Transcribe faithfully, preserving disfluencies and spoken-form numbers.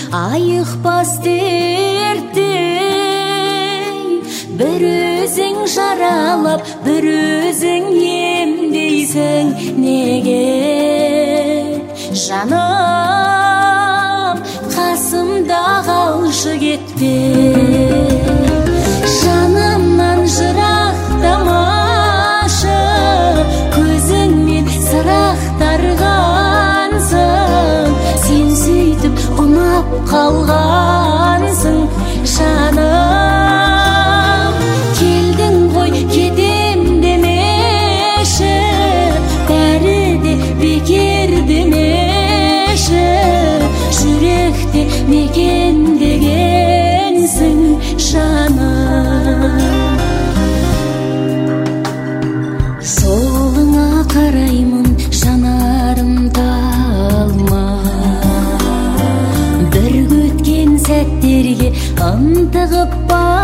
айықпас дерттей, бір өзің жаралап, бір өзің емдейсің неге? Жаным, қасымда қалшы кетпей, жанымнан жырақтамашы, көзіңмен сырақтарғансың, сен сөйтіп ұнап қалғансың. Жаным, келдің ғой кетем демеші, бәрі де бекер демеші, жүректе мекендегенсің жаным. Солыңа қараймын, жанарым талма, бір өткен сәттерге ынтығып бар.